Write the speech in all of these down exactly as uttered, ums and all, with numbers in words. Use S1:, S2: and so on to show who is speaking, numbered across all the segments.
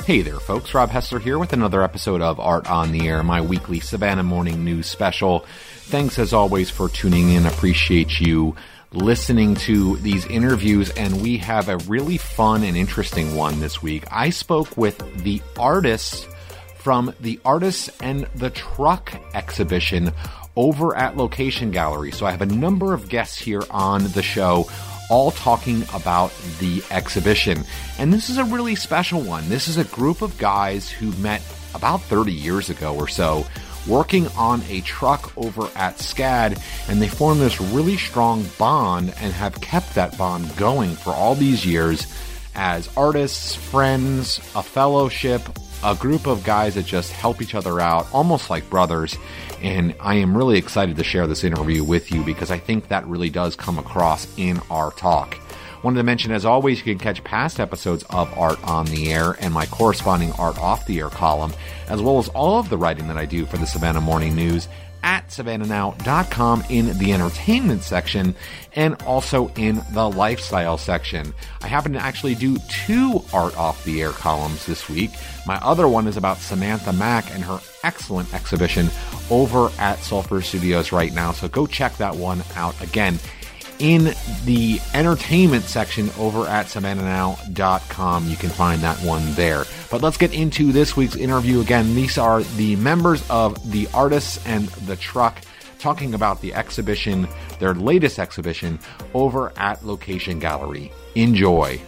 S1: Hey there, folks. Rob Hessler here with another episode of Art on the Air, my weekly Savannah Morning News special. Thanks, as always, for tuning in. Appreciate you listening to these interviews, and we have a really fun and interesting one this week. I spoke with the artists from the Artists and the Truck exhibition over at Location Gallery. So I have a number of guests here on the show, all talking about the exhibition. And this is a really special one. This is a group of guys who met about thirty years ago or so, working on a truck over at SCAD, and they formed this really strong bond and have kept that bond going for all these years as artists, friends, a fellowship, a group of guys that just help each other out, almost like brothers. And I am really excited to share this interview with you because I think that really does come across in our talk. Wanted to mention, as always, you can catch past episodes of Art on the Air and my corresponding Art Off the Air column, as well as all of the writing that I do for the Savannah Morning News at savannah now dot com in the entertainment section and also in the lifestyle section. I happen to actually do two Art Off the Air columns this week. My other one is about Samantha Mack and her excellent exhibition over at Sulphur Studios right now, so go check that one out again in the entertainment section over at savannah now dot com. You can find that one there. But let's get into this week's interview. Again, these are the members of the Artists and the Truck talking about the exhibition, their latest exhibition, over at Location Gallery. Enjoy.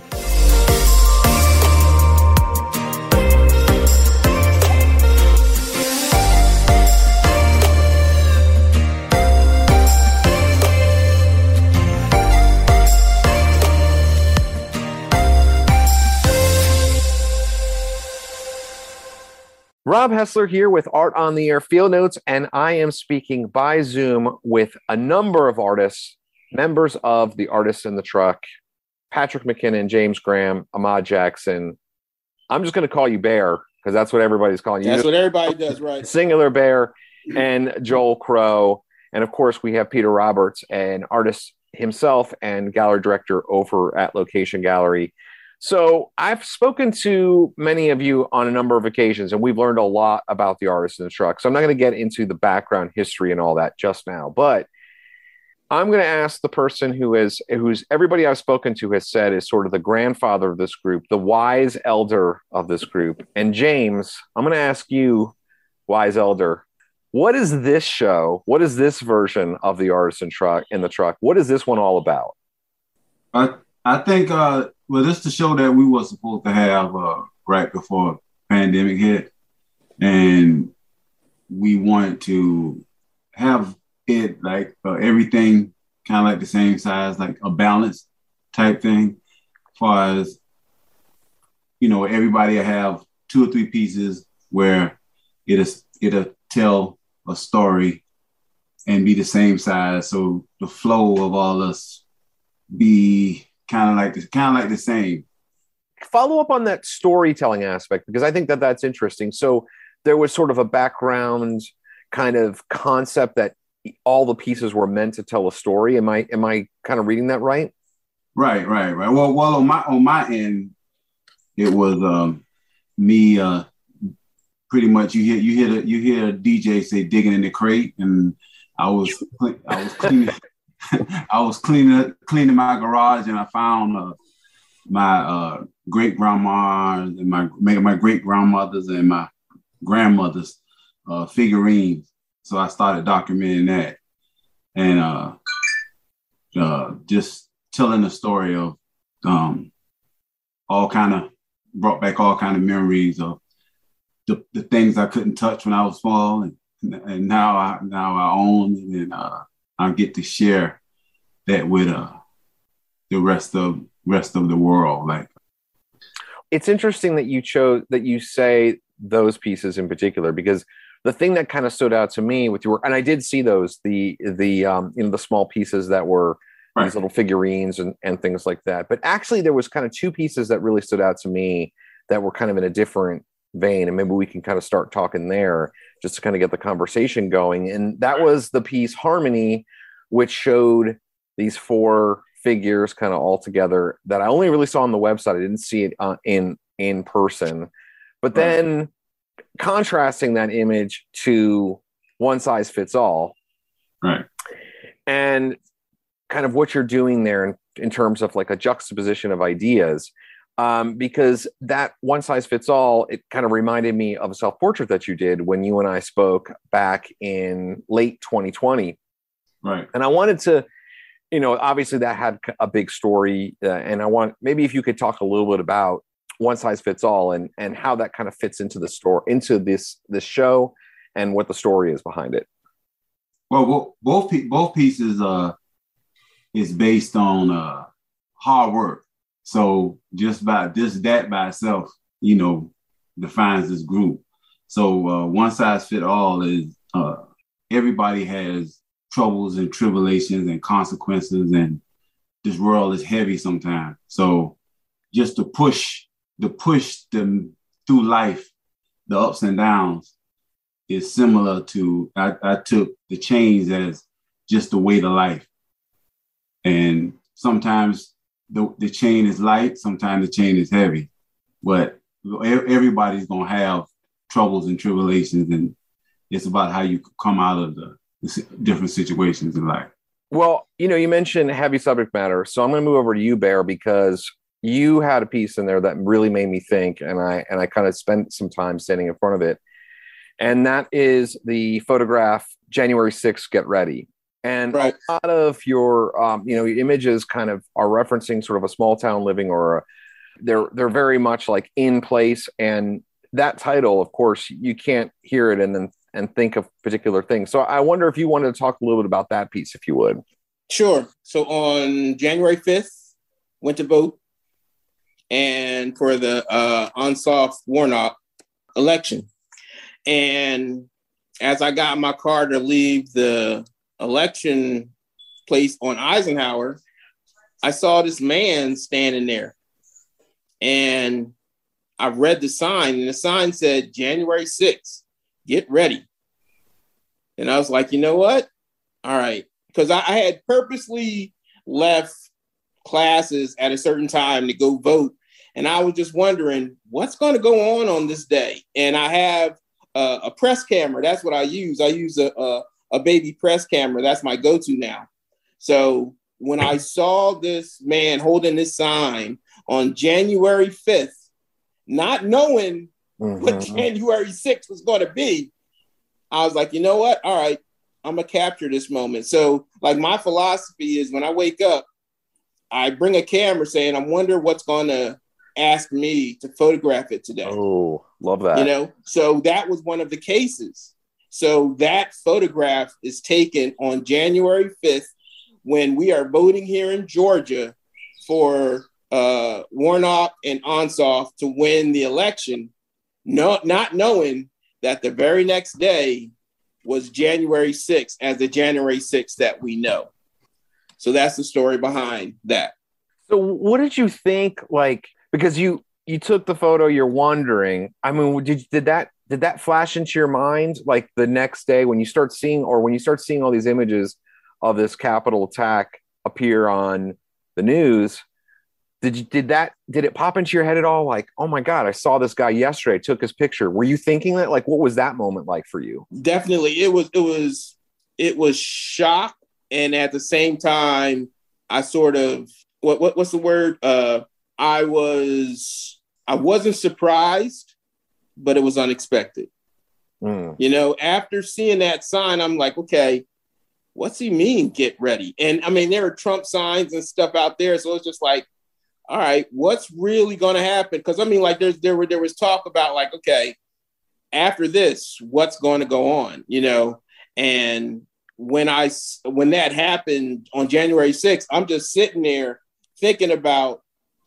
S1: Rob Hessler here with Art on the Air Field Notes, and I am speaking by Zoom with a number of artists, members of the Artists in the Truck, Patrick McKinnon, James Graham, Ahmad Jackson. I'm just going to call you Bear because that's what everybody's calling you.
S2: That's what everybody does, right?
S1: Singular Bear, and Joel Crow. And of course, we have Peter Roberts, an artist himself and gallery director over at Location Gallery. So I've spoken to many of you on a number of occasions, and we've learned a lot about the Artists in the Truck. So I'm not going to get into the background history and all that just now, but I'm going to ask the person who is, who's everybody I've spoken to has said is sort of the grandfather of this group, the wise elder of this group. And James, I'm going to ask you, wise elder, what is this show? What is this version of the Artists in Truck in the Truck? What is this one all about?
S3: I I think. Uh... Well, this is the show that we were supposed to have uh, right before pandemic hit, and we wanted to have it like uh, everything kind of like the same size, like a balanced type thing, as far as, you know, everybody have two or three pieces where it'll, it'll tell a story and be the same size, so the flow of all us be kind of like the kind of like the same.
S1: Follow up on that storytelling aspect, because I think that that's interesting. So there was sort of a background kind of concept that all the pieces were meant to tell a story. Am I am I kind of reading that right?
S3: Right, right, right. Well, well, on my on my end, it was um, me. Uh, pretty much, you hear you hear the, you hear a D J say "digging in the crate," and I was I was cleaning. I was cleaning cleaning my garage, and I found uh, my uh, great grandma and my my great grandmothers and my grandmother's uh, figurines. So I started documenting that, and uh, uh, just telling the story of um, all kind of brought back all kind of memories of the, the things I couldn't touch when I was small, and and now I now I own, and uh, I get to share that with uh, the rest of rest of the world. Like,
S1: it's interesting that you chose that you say those pieces in particular, because the thing that kind of stood out to me with your, and I did see those, the the um, you know, the small pieces that were right. These little figurines and and things like that. But actually, there was kind of two pieces that really stood out to me that were kind of in a different vein, and maybe we can kind of start talking there just to kind of get the conversation going. And that was the piece Harmony, which showed these four figures kind of all together that I only really saw on the website. I didn't see it uh, in in person. But then contrasting that image to One Size Fits All.
S3: Right.
S1: And kind of what you're doing there in, in terms of like a juxtaposition of ideas. Um, because that One Size Fits All, it kind of reminded me of a self-portrait that you did when you and I spoke back in late twenty twenty.
S3: Right.
S1: And I wanted to, you know, obviously that had a big story. Uh, and I want, maybe if you could talk a little bit about One Size Fits All and, and how that kind of fits into the story, into this, this show and what the story is behind it.
S3: Well, both, both pieces uh, is based on uh, hard work. So just by just that by itself, you know, defines this group. So uh, One Size Fit All is uh, everybody has troubles and tribulations and consequences, and this world is heavy sometimes. So just to push, to push them through life, the ups and downs is similar to, I, I took the chains as just the weight of life. And sometimes the, the chain is light, sometimes the chain is heavy, but everybody's going to have troubles and tribulations, and it's about how you come out of the, the different situations in life.
S1: Well, you know, you mentioned heavy subject matter, so I'm going to move over to you, Bear, because you had a piece in there that really made me think, and I and I kind of spent some time standing in front of it, and that is the photograph January sixth, Get Ready. And right. A lot of your, um, you know, images kind of are referencing sort of a small town living, or a, they're they're very much like in place. And that title, of course, you can't hear it and then and think of particular things. So I wonder if you wanted to talk a little bit about that piece, if you would.
S2: Sure. So on January fifth, went to vote, and for the uh, Ossoff Warnock election. And as I got in my car to leave the election place on Eisenhower, I saw this man standing there, and I read the sign, and the sign said January sixth, get ready. And I was like, you know what? All right. Because I, I had purposely left classes at a certain time to go vote. And I was just wondering what's going to go on on this day. And I have uh, a press camera. That's what I use. I use a, a a baby press camera. That's my go-to now. So when I saw this man holding this sign on January fifth, not knowing mm-hmm. what January sixth was going to be, I was like, you know what? All right, I'm going to capture this moment. So like my philosophy is when I wake up, I bring a camera saying, I wonder what's going to ask me to photograph it today.
S1: Oh, love that.
S2: You know, so that was one of the cases. So that photograph is taken on January fifth when we are voting here in Georgia for uh, Warnock and Ossoff to win the election, no, not knowing that the very next day was January sixth as the January sixth that we know. So that's the story behind that.
S1: So what did you think, like, because you you took the photo, you're wondering, I mean, did did that Did that flash into your mind like the next day when you start seeing, or when you start seeing all these images of this Capitol attack appear on the news? Did you, did that, did it pop into your head at all? Like, oh my God, I saw this guy yesterday, I took his picture. Were you thinking that? Like, what was that moment like for you?
S2: Definitely. It was, it was, it was shock. And at the same time, I sort of, what, what what's the word? Uh, I was, I wasn't surprised, but it was unexpected. Mm. You know, after seeing that sign, I'm like, okay, what's he mean, get ready? And I mean, there are Trump signs and stuff out there. So it's just like, all right, what's really going to happen? Because I mean, like there's, there were, there was talk about like, okay, after this, what's going to go on, you know? And when I, when that happened on January sixth, I'm just sitting there thinking about,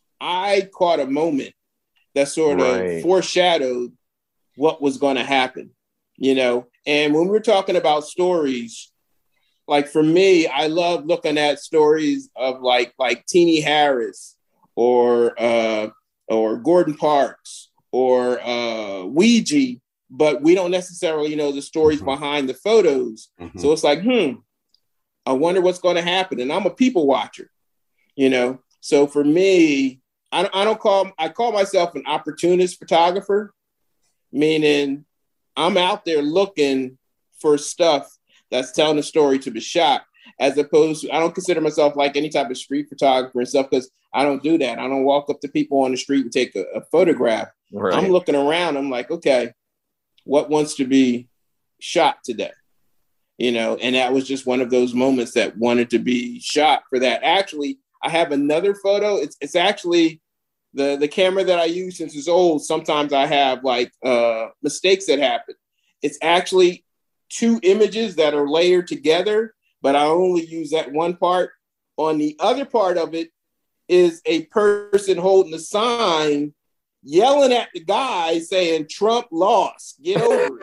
S2: I caught a moment that sort right. of foreshadowed what was going to happen, you know? And when we're talking about stories, like for me, I love looking at stories of like, like Teenie Harris or, uh, or Gordon Parks or uh, Ouija, but we don't necessarily know the stories mm-hmm. behind the photos. Mm-hmm. So it's like, hmm, I wonder what's going to happen. And I'm a people watcher, you know? So for me, I don't, I don't call, I call myself an opportunist photographer. meaning I'm out there looking for stuff that's telling a story to be shot, as opposed to, I don't consider myself like any type of street photographer and stuff, because I don't do that. I don't walk up to people on the street and take a, a photograph. Right. I'm looking around. I'm like, okay, what wants to be shot today? You know, and that was just one of those moments that wanted to be shot for that. Actually, I have another photo. It's it's actually the, the camera that I use, since it's old. Sometimes I have like uh, mistakes that happen. It's actually two images that are layered together, but I only use that one part. On the other part of it is a person holding a sign, yelling at the guy saying, "Trump lost, get over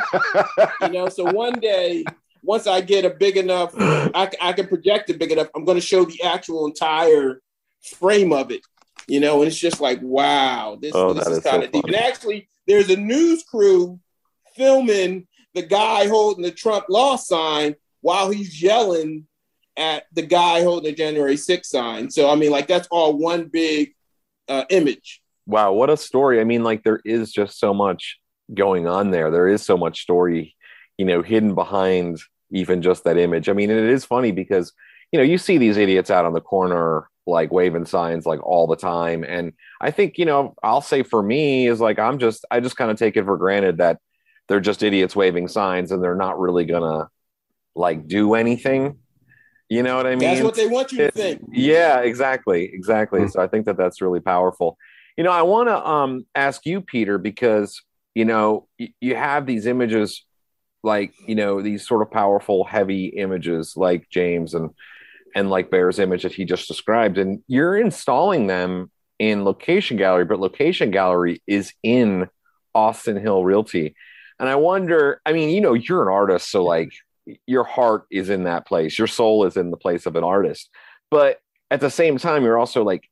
S2: it." You know, so one day, once I get a big enough, I, I can project it big enough, I'm going to show the actual entire frame of it, you know, and it's just like, wow, this, oh, this is, is kind of so deep. And actually, there's a news crew filming the guy holding the Trump lost sign while he's yelling at the guy holding the January sixth sign. So, I mean, like, that's all one big uh, image.
S4: Wow, what a story. I mean, like, there is just so much going on there. There is so much story, you know, hidden behind even just that image. I mean, and it is funny because, you know, you see these idiots out on the corner, like waving signs like all the time. And I think, you know, I'll say for me is like, I'm just, I just kind of take it for granted that they're just idiots waving signs and they're not really gonna like do anything. You know what I mean?
S2: That's what they want you to think.
S4: Yeah, exactly. Exactly. Mm-hmm. So I think that that's really powerful. You know, I want to um, ask you, Peter, because, you know, y- you have these images, like, you know, these sort of powerful, heavy images like James and and like Bear's image that he just described. And you're installing them in Location Gallery, but Location Gallery is in Austin Hill Realty. And I wonder, I mean, you know, you're an artist, so like your heart is in that place. Your soul is in the place of an artist. But at the same time, you're also like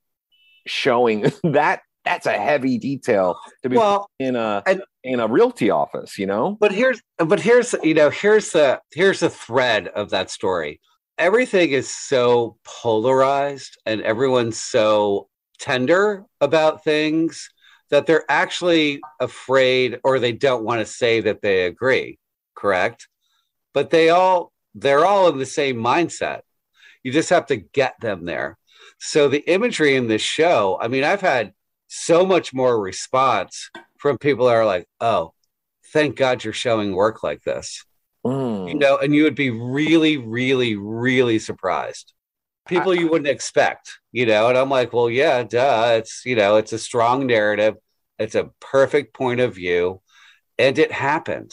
S4: showing that that's a heavy detail to be well, in a and, in a realty office, you know?
S5: But here's but here's you know, here's the here's the thread of that story. Everything is so polarized and everyone's so tender about things that they're actually afraid, or they don't want to say that they agree, correct? But they all, they're all in the same mindset. You just have to get them there. So the imagery in this show, I mean, I've had so much more response from people that are like, oh, thank God you're showing work like this. Mm. You know, and you would be really, really, really surprised. People you wouldn't expect, you know, and I'm like, well, yeah, duh. It's, you know, it's a strong narrative. It's a perfect point of view. And it happened.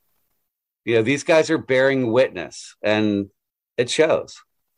S5: You know, these guys are bearing witness and it shows.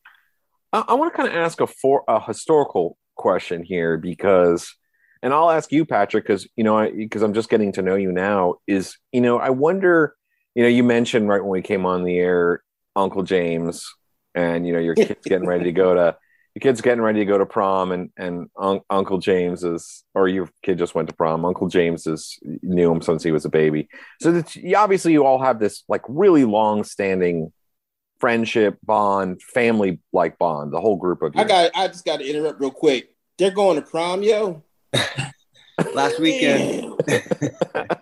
S4: I, I want to kind of ask a, for, a historical question here because, and I'll ask you, Patrick, because, you know, because I'm just getting to know you now is, you know, I wonder, you know, you mentioned right when we came on the air, Uncle James, and, you know, your kid's getting ready to go to, your kid's getting ready to go to prom, and, and un- Uncle James is, or your kid just went to prom. Uncle James is, knew him since he was a baby. So that you, obviously you all have this like really long standing friendship bond, family like bond, the whole group of you.
S2: I got, I just got to interrupt real quick. They're going to prom, yo.
S5: Last weekend.
S2: Yeah,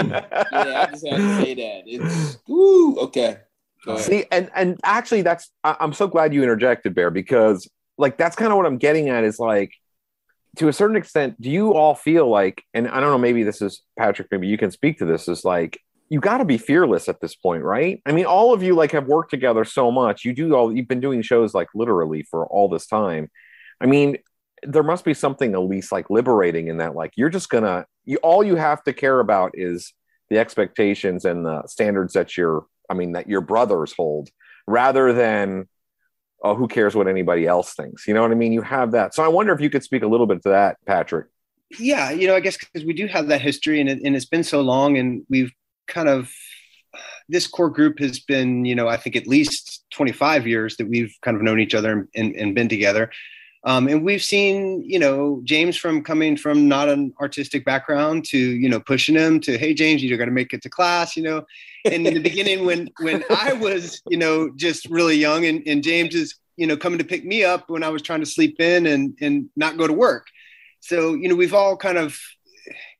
S2: I just had to say that. It's, woo, okay.
S4: See, and and actually, that's I, I'm so glad you interjected, Bear, because like that's kind of what I'm getting at is like, to a certain extent, do you all feel like, and I don't know, maybe this is Patrick, maybe you can speak to this, is like you got to be fearless at this point, right? I mean, all of you like have worked together so much. You do all you've been doing shows like literally for all this time. I mean, there must be something at least like liberating in that. Like you're just gonna, you all you have to care about is the expectations and the standards that you're. I mean, that your brothers hold, rather than, oh, who cares what anybody else thinks? You know what I mean? You have that. So I wonder if you could speak a little bit to that, Patrick.
S6: Yeah, you know, I guess because we do have that history, and, it, and it's been so long, and we've kind of, this core group has been, you know, I think at least twenty-five years that we've kind of known each other and, and been together. Um, and we've seen, you know, James from coming from not an artistic background to, you know, pushing him to, hey, James, you're going to make it to class, you know. And in the beginning, when when I was, you know, just really young, and, and James is, you know, coming to pick me up when I was trying to sleep in and, and not go to work. So, you know, we've all kind of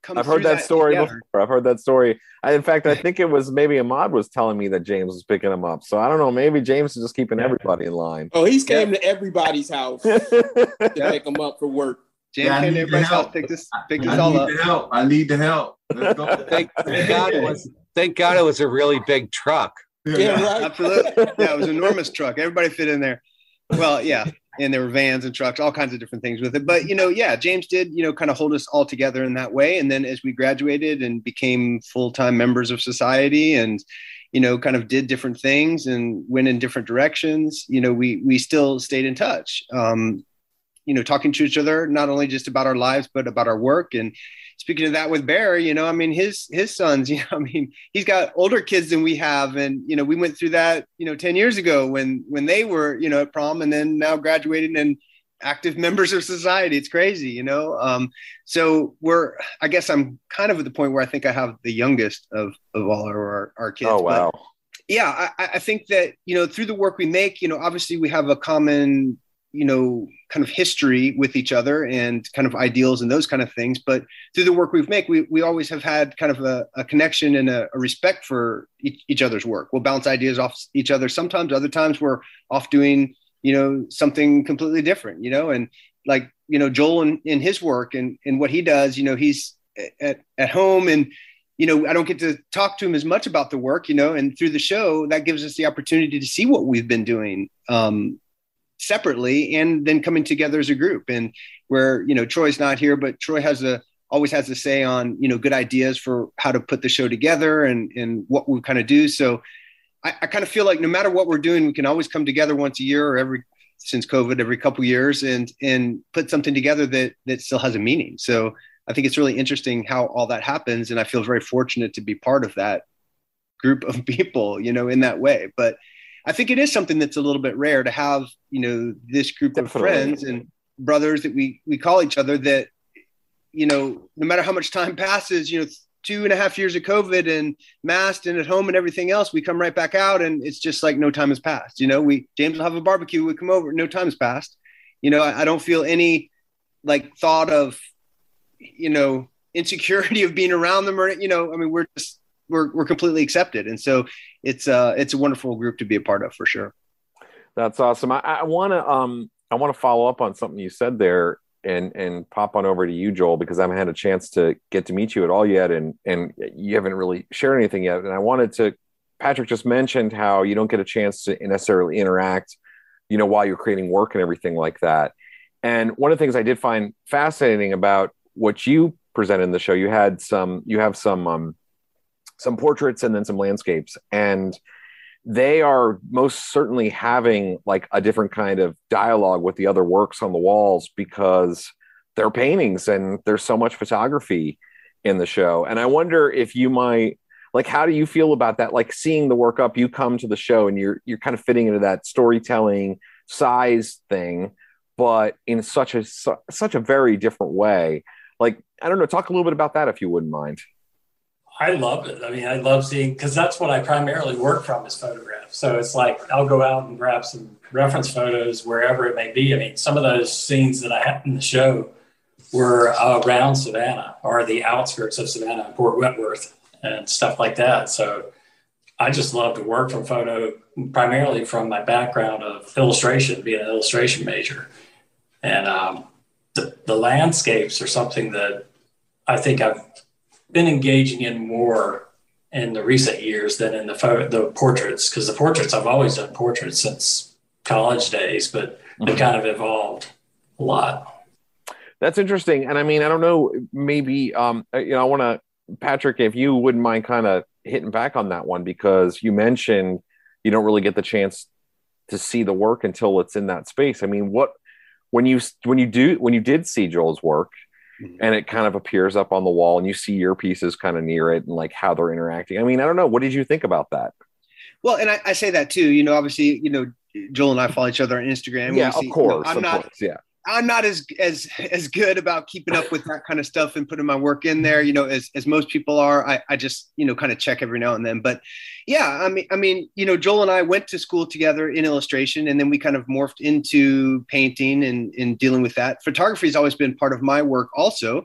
S6: come
S4: I've heard
S6: through
S4: that, story
S6: together.
S4: before. I've heard that story. I, in fact, I think it was maybe Ahmad was telling me that James was picking him up. So I don't know. Maybe James is just keeping
S7: Yeah.
S4: everybody in line.
S2: Oh, he's came to everybody's house to
S6: Yeah.
S2: pick them up for work.
S6: James
S3: Yeah, I
S6: came to
S3: need
S6: everybody's
S3: the help.
S6: house, picked this, picked
S3: I
S6: this all
S3: need
S6: up.
S3: the help. I need the help. Let's go.
S5: Thank, thank God it was. Thank God it was a really big truck.
S2: Yeah, right.
S6: Absolutely. Yeah, it was an enormous truck. Everybody fit in there. Well, yeah. And there were vans and trucks, all kinds of different things with it. But, you know, yeah, James did, you know, kind of hold us all together in that way. And then as we graduated and became full-time members of society and, you know, kind of did different things and went in different directions, you know, we we still stayed in touch, um, you know, talking to each other, not only just about our lives, but about our work. And speaking of that with Barry, you know, I mean, his, his sons, you know, I mean, he's got older kids than we have. And, you know, we went through that, you know, ten years ago when, when they were, you know, at prom and then now graduated and active members of society. It's crazy, you know? Um, so we're, I guess I'm kind of at the point where I think I have the youngest of, of all our, our kids.
S4: Oh, wow.
S6: But yeah, I, I think that, you know, through the work we make, you know, obviously we have a common, you know, kind of history with each other and kind of ideals and those kind of things. But through the work we've made, we, we always have had kind of a, a connection and a, a respect for each, each other's work. We'll bounce ideas off each other. Sometimes, other times we're off doing, you know, something completely different, you know, and like, you know, Joel in, in his work and, and what he does, you know, he's at, at home and, you know, I don't get to talk to him as much about the work, you know, and through the show that gives us the opportunity to see what we've been doing, um, separately and then coming together as a group. And where, you know, Troy's not here, but Troy has a, always has a say on, you know, good ideas for how to put the show together and, and what we kind of do. So I, I kind of feel like no matter what we're doing, we can always come together once a year or every, since COVID, every couple of years and, and put something together that, that still has a meaning. So I think it's really interesting how all that happens. And I feel very fortunate to be part of that group of people, you know, in that way. But I think it is something that's a little bit rare to have, you know, this group
S4: Definitely.
S6: of friends and brothers that we, we call each other that, you know, no matter how much time passes, you know, two and a half years of COVID and masked and at home and everything else, we come right back out and it's just like no time has passed. You know, we, James will have a barbecue, we come over, no time has passed. You know, I, I don't feel any like thought of, you know, insecurity of being around them or, you know, I mean, we're just, we're, we're completely accepted. And so it's uh it's a wonderful group to be a part of for sure.
S4: That's awesome. I, I want to, um, I want to follow up on something you said there and, and pop on over to you, Joel, because I haven't had a chance to get to meet you at all yet. And, and you haven't really shared anything yet. And I wanted to, Patrick just mentioned how you don't get a chance to necessarily interact, you know, while you're creating work and everything like that. And one of the things I did find fascinating about what you presented in the show, you had some, you have some, um, some portraits and then some landscapes, and they are most certainly having like a different kind of dialogue with the other works on the walls because they're paintings and there's so much photography in the show. And I wonder if you might, like, how do you feel about that? Like seeing the work up, you come to the show and you're, you're kind of fitting into that storytelling size thing, but in such a, su- such a very different way. Like, I don't know, talk a little bit about that if you wouldn't mind.
S7: I love it. I mean, I love seeing, because that's what I primarily work from is photographs. So it's like I'll go out and grab some reference photos wherever it may be. I mean, some of those scenes that I had in the show were uh, around Savannah or the outskirts of Savannah, Port Wentworth and stuff like that. So I just love to work from photo, primarily from my background of illustration, being an illustration major. And um, the, the landscapes are something that I think I've been engaging in more in the recent years than in the photo, the portraits, because the portraits, I've always done portraits since college days, but they kind of evolved a lot.
S4: That's interesting. And I mean, I don't know, maybe, um, you know, I want to, Patrick, if you wouldn't mind kind of hitting back on that one, because you mentioned you don't really get the chance to see the work until it's in that space. I mean, what, when you, when you do, when you did see Joel's work, and it kind of appears up on the wall and you see your pieces kind of near it and like how they're interacting. I mean, I don't know. What did you think about that?
S6: Well, and I, I say that too, you know, obviously, you know, Joel and I follow each other on Instagram.
S4: Yeah,
S6: see,
S4: of course.
S6: you know, I'm
S4: of
S6: not,
S4: course. Yeah.
S6: I'm not as, as, as good about keeping up with that kind of stuff and putting my work in there, you know, as, as most people are. I, I just, you know, kind of check every now and then, but yeah, I mean, I mean, you know, Joel and I went to school together in illustration, and then we kind of morphed into painting and, and dealing with that. Photography has always been part of my work also.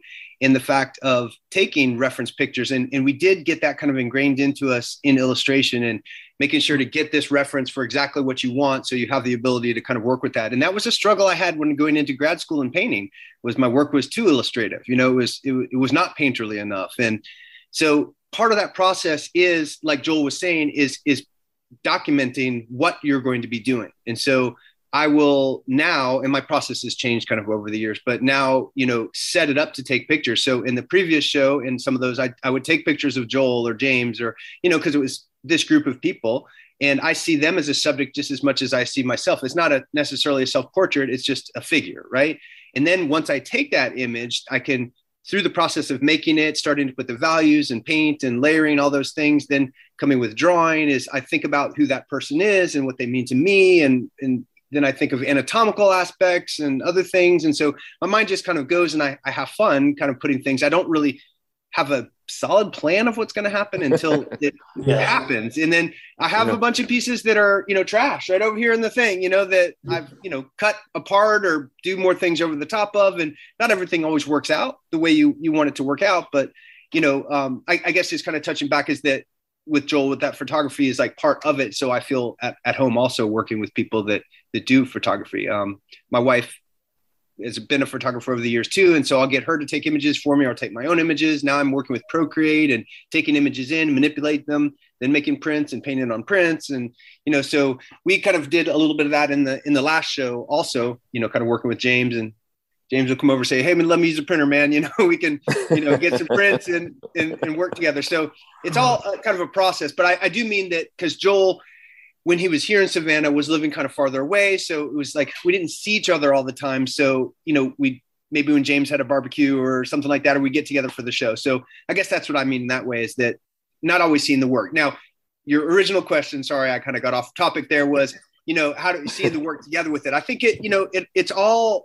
S6: in the fact of taking reference pictures. And, and we did get that kind of ingrained into us in illustration and making sure to get this reference for exactly what you want. So you have the ability to kind of work with that. And that was a struggle I had when going into grad school in painting, was my work was too illustrative. You know, it was, it, it was not painterly enough. And so part of that process is, like Joel was saying, is, is documenting what you're going to be doing. And so I will now, and my process has changed kind of over the years, but now, you know, set it up to take pictures. So in the previous show, in some of those, I, I would take pictures of Joel or James, or, you know, because it was this group of people, and I see them as a subject just as much as I see myself. It's not a necessarily a self-portrait, it's just a figure, right? And then once I take that image, I can, through the process of making it, starting to put the values and paint and layering, all those things, then coming with drawing, is I think about who that person is and what they mean to me, and, and then I think of anatomical aspects and other things. And so my mind just kind of goes, and I, I have fun kind of putting things. I don't really have a solid plan of what's going to happen until it yeah. happens. And then I have yeah. a bunch of pieces that are, you know, trash right over here in the thing, you know, that I've, you know, cut apart or do more things over the top of, and not everything always works out the way you, you want it to work out. But, you know, um, I, I guess just kind of touching back is that with Joel, with that photography is like part of it. So I feel at, at home also working with people that, that do photography. Um, my wife has been a photographer over the years too. And so I'll get her to take images for me, or I'll take my own images. Now I'm working with Procreate and taking images in, manipulate them, then making prints and painting on prints. And, you know, so we kind of did a little bit of that in the, in the last show also, you know, kind of working with James, and James will come over and say, hey, man, let me use a printer, man. You know, we can, you know, get some prints and, and, and work together. So it's all kind of a process, but I, I do mean that because Joel, when he was here in Savannah, was living kind of farther away. So it was like, we didn't see each other all the time. So, you know, we, maybe when James had a barbecue or something like that, or we get together for the show. So I guess that's what I mean in that way, is that not always seeing the work. Now, your original question, sorry, I kind of got off topic there, was, you know, how do you see the work together with it? I think it, you know, it, it's all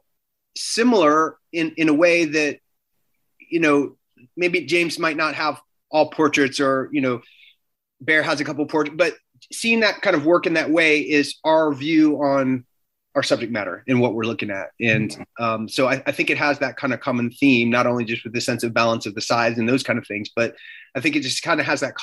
S6: similar in, in a way that, you know, maybe James might not have all portraits, or, you know, Bear has a couple portraits, but seeing that kind of work in that way is our view on our subject matter and what we're looking at. And um, so I, I think it has that kind of common theme, not only just with the sense of balance of the size and those kind of things, but I think it just kind of has that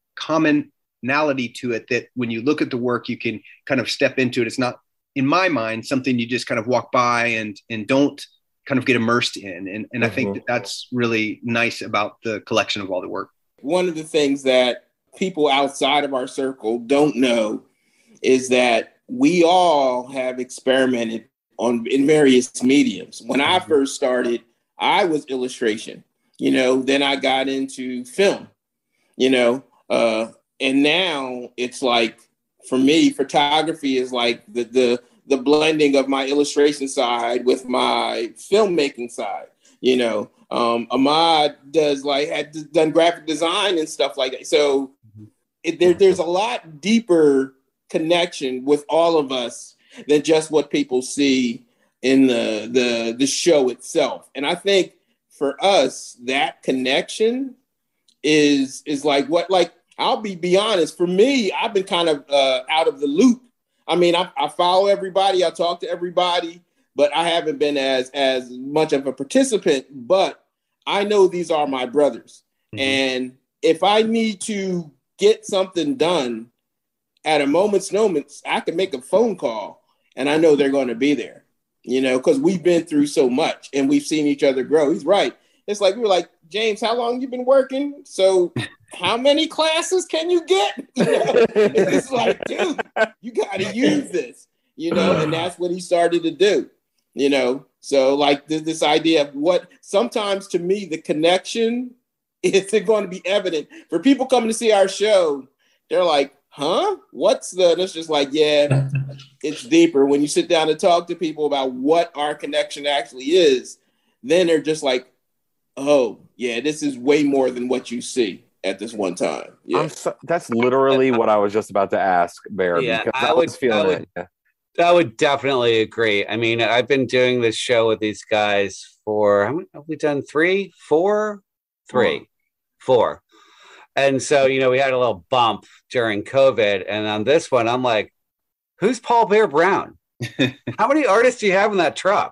S6: commonality to it, that when you look at the work, you can kind of step into it. It's not, in my mind, something you just kind of walk by and, and don't kind of get immersed in. And, and mm-hmm. I think that that's really nice about the collection of all the work.
S2: One of the things that people outside of our circle don't know is that we all have experimented on in various mediums. When I first started, I was illustration, you know, then I got into film, you know, uh, and now it's like, for me, photography is like the, the, the blending of my illustration side with my filmmaking side, you know. Um, Ahmad does like, had done graphic design and stuff like that. So It, there, there's a lot deeper connection with all of us than just what people see in the, the, the show itself. And I think for us, that connection is, is like what, like, I'll be, be honest, for me, I've been kind of uh, out of the loop. I mean, I, I follow everybody, I talk to everybody, but I haven't been as, as much of a participant, but I know these are my brothers. Mm-hmm. And if I need to get something done at a moment's notice, I can make a phone call and I know they're going to be there, you know, because we've been through so much and we've seen each other grow. He's right. It's like, we were like, James, how long you been working? So how many classes can you get? You know? It's like, dude, you got to use this, you know, and that's what he started to do, you know? So like this, this idea of what sometimes to me, the connection isn't going to be evident for people coming to see our show. They're like, huh? What's the, and it's just like, yeah, it's deeper. When you sit down and talk to people about what our connection actually is, then they're just like, oh yeah, this is way more than what you see at this one time. Yeah.
S4: I'm so, that's literally what I was just about to ask, Bear.
S5: Yeah,
S4: because
S5: I,
S4: I
S5: would,
S4: was feeling
S5: I would,
S4: it. Yeah.
S5: I would definitely agree. I mean, I've been doing this show with these guys for, how many have we done? Three, four, three. Four. Four. And so, you know, we had a little bump during COVID. And on this one, I'm like, who's Paul Bear Brown? How many artists do you have in that truck?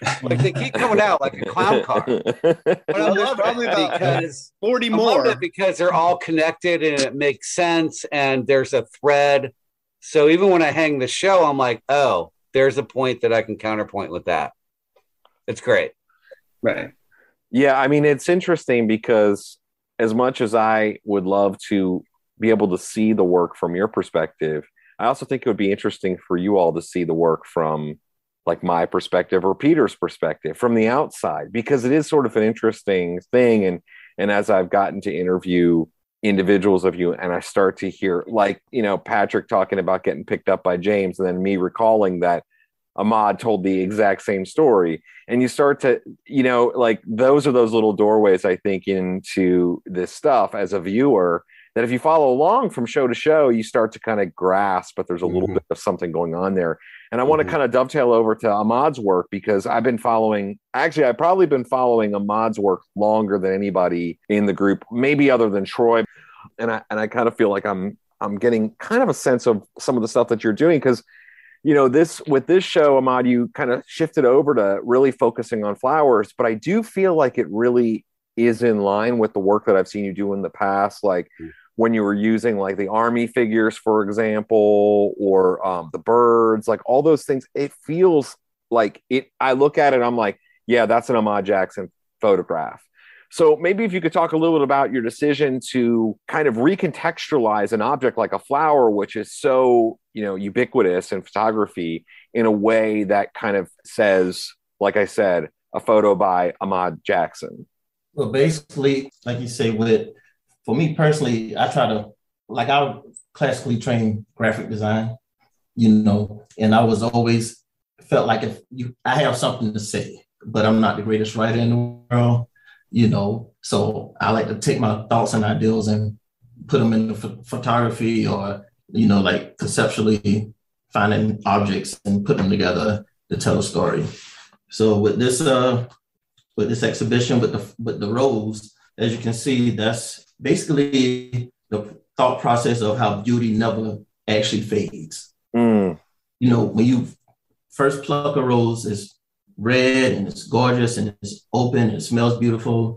S5: Like they keep coming out like a clown car. But I
S6: Well, there's
S5: love
S6: probably
S5: it
S6: about
S5: because
S6: forty
S5: I love
S6: more.
S5: it because they're all connected and it makes sense and there's a thread. So even when I hang the show, I'm like, oh, there's a point that I can counterpoint with that. It's great.
S6: Right.
S4: Yeah, I mean, it's interesting because as much as I would love to be able to see the work from your perspective, I also think it would be interesting for you all to see the work from like my perspective or Peter's perspective from the outside, because it is sort of an interesting thing. And, and as I've gotten to interview individuals of you and I start to hear like, you know, Patrick talking about getting picked up by James and then me recalling that Ahmad told the exact same story. And you start to, you know, like those are those little doorways, I think, into this stuff as a viewer, that if you follow along from show to show, you start to kind of grasp, but there's a little mm-hmm. bit of something going on there. And I mm-hmm. want to kind of dovetail over to Ahmad's work, because I've been following, actually, I've probably been following Ahmad's work longer than anybody in the group, maybe other than Troy. And I, and I kind of feel like I'm, I'm getting kind of a sense of some of the stuff that you're doing, because you know, this with this show, Ahmad, you kind of shifted over to really focusing on flowers, but I do feel like it really is in line with the work that I've seen you do in the past, like mm-hmm. when you were using like the army figures, for example, or um, the birds, like all those things. It feels like it. I look at it, I'm like, yeah, that's an Ahmad Jackson photograph. So maybe if you could talk a little bit about your decision to kind of recontextualize an object like a flower, which is so, you know, ubiquitous in photography, in a way that kind of says, like I said, a photo by Ahmad Jackson.
S8: Well, basically, like you say, with for me personally, I try to, like I classically trained graphic design, you know, and I was always felt like if you, I have something to say, but I'm not the greatest writer in the world. You know, so I like to take my thoughts and ideals and put them in the ph- photography or, you know, like conceptually finding objects and put them together to tell a story. So with this, uh, with this exhibition, with the with the rose, as you can see, that's basically the thought process of how beauty never actually fades.
S4: Mm.
S8: You know, when you first pluck a rose, it's red and it's gorgeous and it's open and it smells beautiful,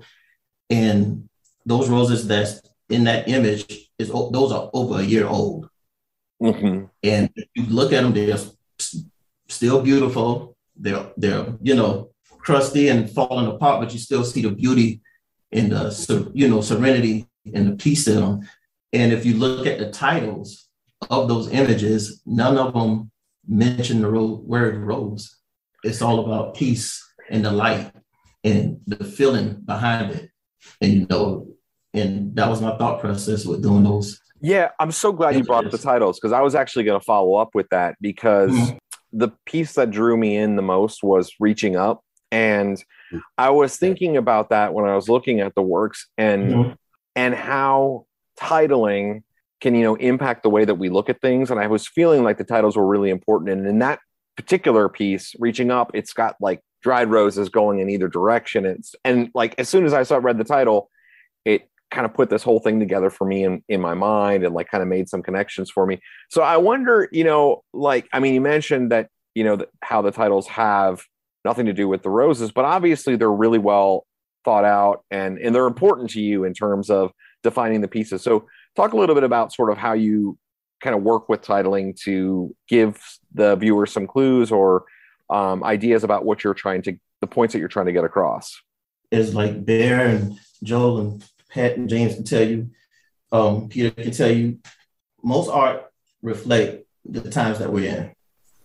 S8: and those roses that's in that image is those are over a year old.
S4: Mm-hmm.
S8: And if you look at them, they're still beautiful. They're they're you know crusty and falling apart, but you still see the beauty and the you know serenity and the peace in them. And if you look at the titles of those images, none of them mention the ro- word rose. It's all about peace and the light and the feeling behind it. And, you know, and that was my thought process with doing those.
S4: Yeah, I'm so glad you brought up the titles, because I was actually going to follow up with that, because mm-hmm. the piece that drew me in the most was Reaching Up. And I was thinking about that when I was looking at the works and mm-hmm. and how titling can, you know, impact the way that we look at things. And I was feeling like the titles were really important. And in that particular piece, Reaching Up, it's got like dried roses going in either direction. It's and like as soon as I saw read the title, it kind of put this whole thing together for me in, in my mind and like kind of made some connections for me. So I wonder, you know, like, I mean, you mentioned that, you know, how the titles have nothing to do with the roses, but obviously they're really well thought out and, and they're important to you in terms of defining the pieces. So talk a little bit about sort of how you kind of work with titling to give the viewer some clues or um, ideas about what you're trying to, the points that you're trying to get across.
S8: It's like Bear and Joel and Pat and James can tell you, um, Peter can tell you, most art reflect the times that we're in.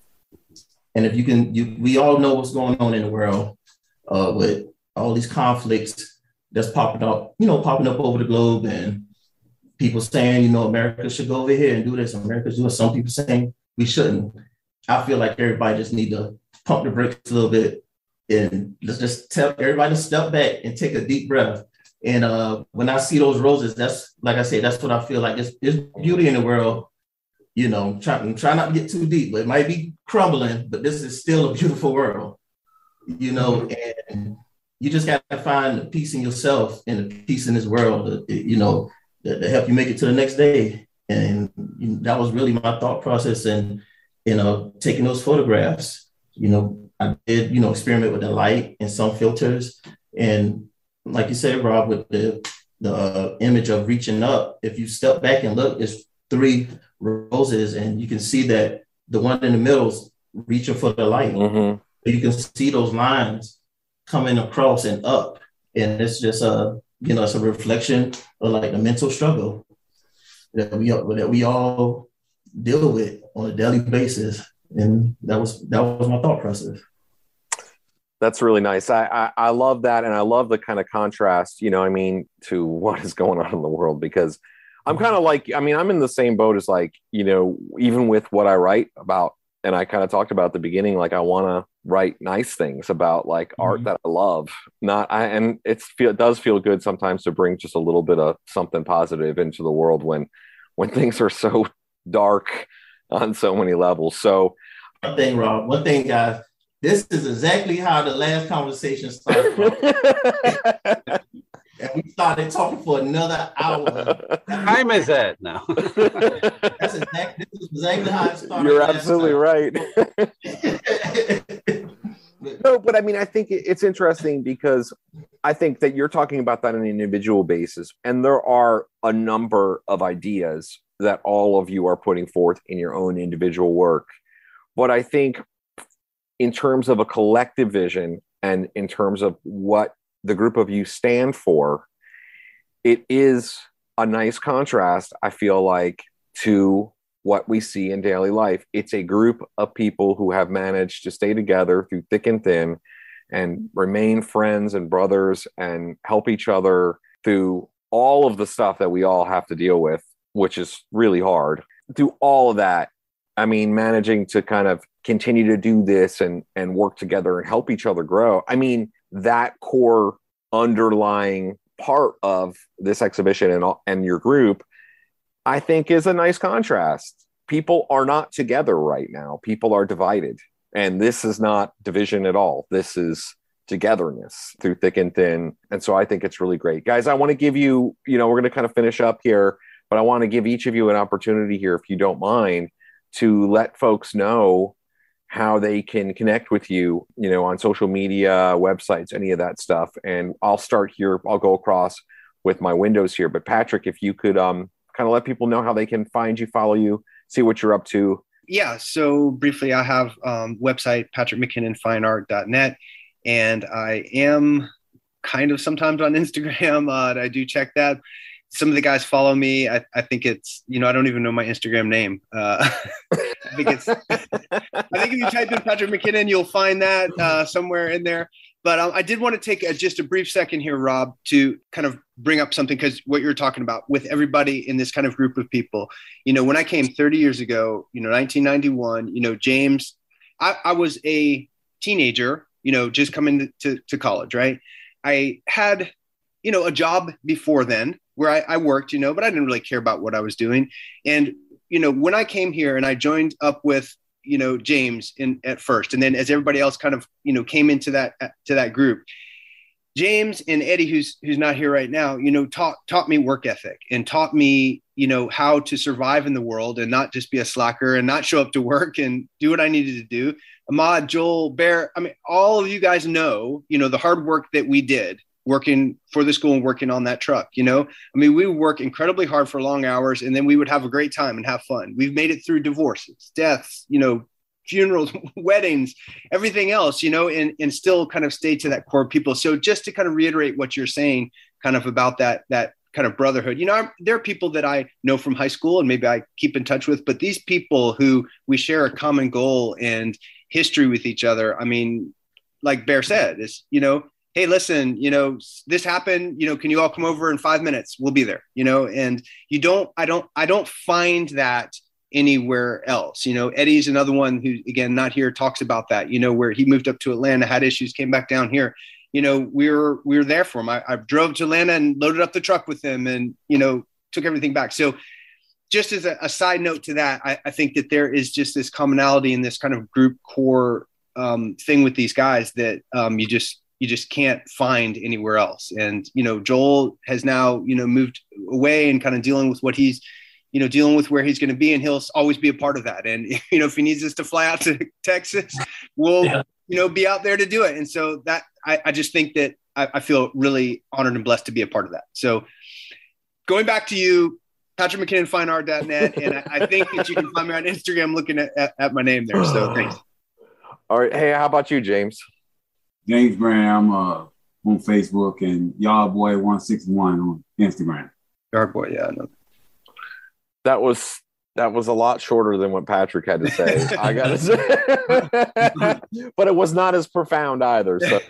S8: And if you can, you, we all know what's going on in the world uh, with all these conflicts that's popping up, you know, popping up over the globe, and people saying, you know, America should go over here and do this. America's doing. Some people saying we shouldn't. I feel like everybody just need to pump the brakes a little bit and let's just tell everybody to step back and take a deep breath. And uh, when I see those roses, that's like I said, that's what I feel like. It's, it's beauty in the world. You know, try, try not to get too deep, but it might be crumbling, but this is still a beautiful world. You know, and you just got to find the peace in yourself and the peace in this world, you know, to help you make it to the next day. And that was really my thought process. And, you know, taking those photographs, you know, I did, you know, experiment with the light and some filters. And like you said, Rob, with the the uh, image of reaching up, if you step back and look, it's three roses, and you can see that the one in the middle is reaching for the light.
S4: Mm-hmm.
S8: You can see those lines coming across and up, and it's just a, you know, it's a reflection of like the mental struggle that we that we all deal with on a daily basis. And that was that was my thought process.
S4: That's really nice. I, I I love that, and I love the kind of contrast, you know, I mean, to what is going on in the world, because I'm kind of like, I mean, I'm in the same boat as, like, you know, even with what I write about, and I kind of talked about at the beginning, like, I want to write nice things about, like, mm-hmm. art that I love. Not, I, and it's feel, it does feel good sometimes to bring just a little bit of something positive into the world when when things are so dark on so many levels. So,
S8: one thing, Rob, one thing, guys. This is exactly how the last conversation started. And we started talking for another hour.
S5: What time is it now?
S8: That's exactly, this is exactly how it started.
S4: You're absolutely right. No, but I mean, I think it's interesting because I think that you're talking about that on an individual basis. And there are a number of ideas that all of you are putting forth in your own individual work. But I think in terms of a collective vision and in terms of what the group of you stand for, it is a nice contrast, I feel like, to what we see in daily life. It's a group of people who have managed to stay together through thick and thin and remain friends and brothers and help each other through all of the stuff that we all have to deal with, which is really hard. Through all of that, I mean, managing to kind of continue to do this and, and work together and help each other grow. I mean, that core underlying part of this exhibition and, and your group, I think, is a nice contrast. People are not together right now. People are divided. And this is not division at all. This is togetherness through thick and thin. And so I think it's really great. Guys, I want to give you, you know, we're going to kind of finish up here, but I want to give each of you an opportunity here, if you don't mind, to let folks know how they can connect with you, you know, on social media, websites, any of that stuff. And I'll start here. I'll go across with my windows here. But Patrick, if you could um, kind of let people know how they can find you, follow you, see what you're up to.
S6: Yeah. So briefly, I have um, website, patrick mckinnon fine art dot net. And I am kind of sometimes on Instagram. Uh, I do check that. Some of the guys follow me. I, I think it's, you know, I don't even know my Instagram name. Uh, I think it's, I think if you type in Patrick McKinnon, you'll find that uh, somewhere in there. But um, I did want to take a, just a brief second here, Rob, to kind of bring up something, because what you're talking about with everybody in this kind of group of people, you know, when I came thirty years ago, you know, nineteen ninety-one, you know, James, I, I was a teenager, you know, just coming to, to college, right? I had, you know, a job before then, where I, I worked, you know, but I didn't really care about what I was doing. And, you know, when I came here and I joined up with, you know, James in at first, and then as everybody else kind of, you know, came into that, to that group, James and Eddie, who's, who's not here right now, you know, taught, taught me work ethic and taught me, you know, how to survive in the world and not just be a slacker and not show up to work and do what I needed to do. Ahmad, Joel, Bear, I mean, all of you guys know, you know, the hard work that we did working for the school and working on that truck, you know, I mean, we would work incredibly hard for long hours, and then we would have a great time and have fun. We've made it through divorces, deaths, you know, funerals, weddings, everything else, you know, and, and still kind of stay to that core people. So just to kind of reiterate what you're saying kind of about that, that kind of brotherhood, you know, I'm, there are people that I know from high school and maybe I keep in touch with, but these people who we share a common goal and history with each other. I mean, like Bear said, is, you know, hey, listen, you know, this happened, you know, can you all come over in five minutes? We'll be there, you know, and you don't, I don't, I don't find that anywhere else. You know, Eddie's another one who, again, not here, talks about that, you know, where he moved up to Atlanta, had issues, came back down here. You know, we were, we were there for him. I, I drove to Atlanta and loaded up the truck with him and, you know, took everything back. So just as a, a side note to that, I, I think that there is just this commonality in this kind of group core um, thing with these guys that um, you just, you just can't find anywhere else. And, you know, Joel has now, you know, moved away and kind of dealing with what he's, you know, dealing with where he's going to be, and he'll always be a part of that. And, you know, if he needs us to fly out to Texas, we'll, yeah. you know, be out there to do it. And so that, I, I just think that I, I feel really honored and blessed to be a part of that. So going back to you, Patrick McKinnon, fine art dot net. And I, I think that you can find me on Instagram looking at, at, at my name there. So thanks.
S4: All right. Hey, how about you, James?
S3: James Graham uh, on Facebook and Yard Boy one sixty-one on Instagram.
S6: Yard Boy, yeah. No.
S4: That was that was a lot shorter than what Patrick had to say. I gotta say, but it was not as profound either. So,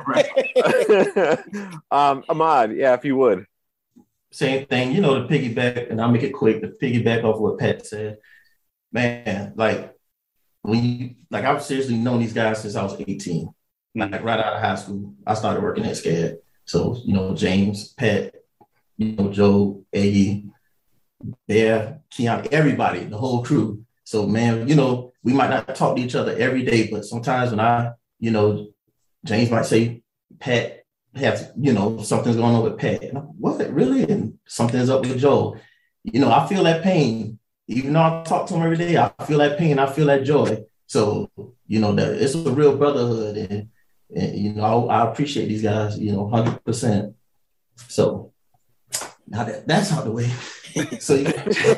S4: um, Ahmad, yeah, if you would.
S8: Same thing, you know, to piggyback, and I'll make it quick. To piggyback off what Pat said, man, like when you like, I've seriously known these guys since I was eighteen. Like right out of high school, I started working at SCAD. So, you know, James, Pat, you know, Joe, Eggy, Bear, Keon, everybody, the whole crew. So, man, you know, we might not talk to each other every day, but sometimes when I, you know, James might say, Pat, have, you know, something's going on with Pat. And I'm, what, really? And something's up with Joe. You know, I feel that pain. Even though I talk to him every day, I feel that pain. I feel that joy. So, you know, that it's a real brotherhood. And, and you know, I, I appreciate these guys, you know, one hundred percent. So now that that's out the way. So you,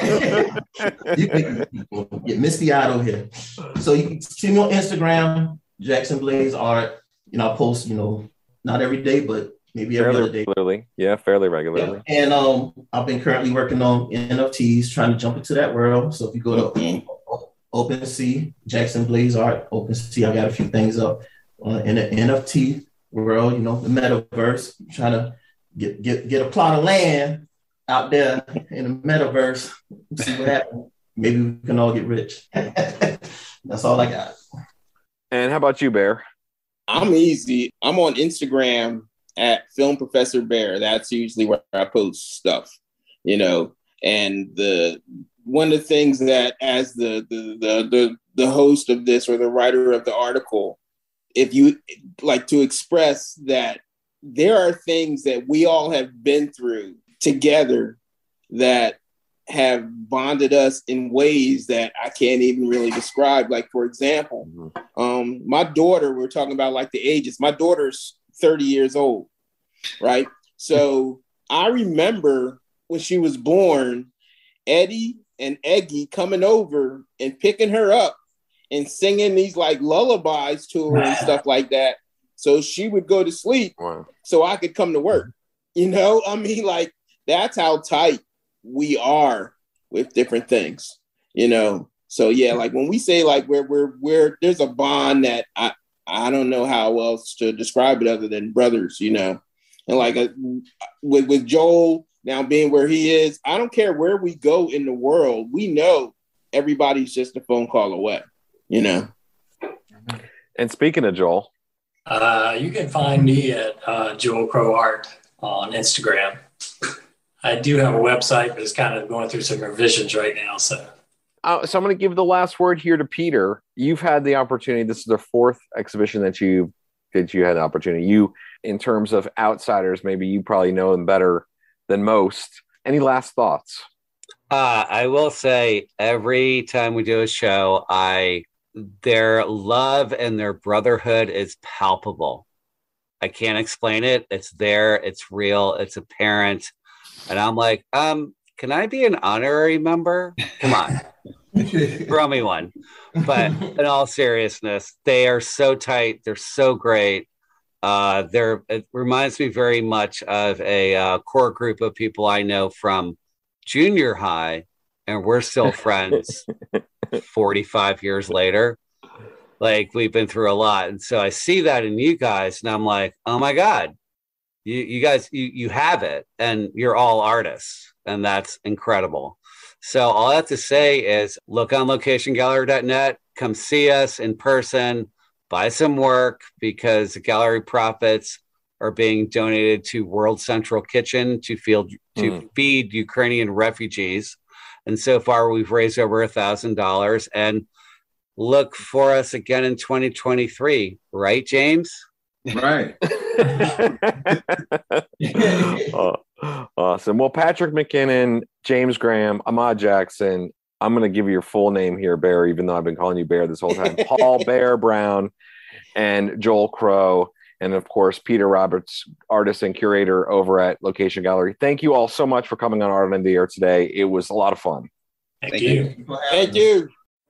S8: you can get misty-eyed over here. So you can see me on Instagram, Jackson Blaze Art. You know, I post, you know, not every day, but maybe every
S4: fairly
S8: other day.
S4: Regularly. Yeah, fairly regularly.
S8: Yeah. And um, I've been currently working on N F Ts, trying to jump into that world. So if you go to mm-hmm. OpenSea, Jackson Blaze Art, OpenSea, I got a few things up uh, in the N F T world, you know, the metaverse, trying to get, get, get a plot of land out there in the metaverse, see what happens. Maybe we can all get rich. That's all I got.
S4: And how about you, Bear?
S2: I'm easy. I'm on Instagram at Film Professor Bear. That's usually where I post stuff, you know. And the one of the things that, as the the the the, the host of this or the writer of the article, if you like to express that there are things that we all have been through together that have bonded us in ways that I can't even really describe. Like, for example, mm-hmm. um, my daughter, we're talking about like the ages, my daughter's thirty years old, right? So I remember when she was born, Eddie and Eggy coming over and picking her up and singing these like lullabies to her and stuff like that. So she would go to sleep wow. so I could come to work. You know, I mean, like, that's how tight we are with different things, you know? So yeah, like when we say like we're, we're, we're, there's a bond that I, I don't know how else to describe it other than brothers, you know? And like a, with, with Joel now being where he is, I don't care where we go in the world. We know everybody's just a phone call away, you know?
S4: And speaking of Joel,
S7: uh, you can find me at uh, Joel Crow Art on Instagram. I do have a website, but it's kind of going through some revisions right now. So,
S4: uh, so I'm going to give the last word here to Peter. You've had the opportunity. This is the fourth exhibition that you that you had the opportunity. You, in terms of outsiders, maybe you probably know them better than most. Any last thoughts?
S5: Uh, I will say every time we do a show, I their love and their brotherhood is palpable. I can't explain it. It's there. It's real. It's apparent. And I'm like, um, can I be an honorary member? Come on, throw me one. But in all seriousness, they are so tight. They're so great. Uh, they're, it reminds me very much of a uh, core group of people I know from junior high, and we're still friends forty-five years later. Like, we've been through a lot. And so I see that in you guys, and I'm like, oh my God. You, you guys, you, you have it, and you're all artists, and that's incredible. So all I have to say is look on location gallery dot net, come see us in person, buy some work, because the gallery profits are being donated to World Central Kitchen to, field, to mm. feed Ukrainian refugees. And so far, we've raised over a thousand dollars, and look for us again in twenty twenty-three. Right, James?
S3: Right.
S4: oh, awesome. Well, Patrick McKinnon, James Graham, Ahmad Jackson. I'm going to give you your full name here, Bear, even though I've been calling you Bear this whole time. Paul Bear Brown. and Joel Crow, and of course, Peter Roberts, artist and curator over at Location Gallery. Thank you all so much for coming on Art on the Air today. It was a lot of fun.
S7: Thank,
S2: Thank
S7: you.
S2: you. Thank you.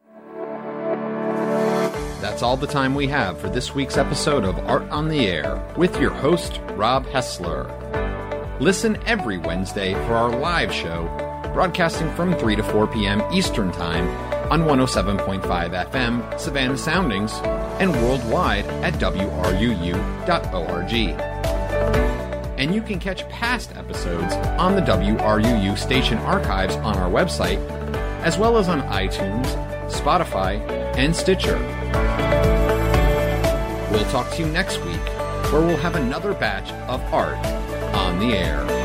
S1: That's all the time we have for this week's episode of Art on the Air with your host, Rob Hessler. Listen every Wednesday for our live show, broadcasting from three to four p.m. Eastern Time on one oh seven point five F M, Savannah Soundings, and worldwide at W R U U dot org. And you can catch past episodes on the W R U U station archives on our website, as well as on iTunes, Spotify, and Stitcher. We'll talk to you next week, where we'll have another batch of Art on the Air.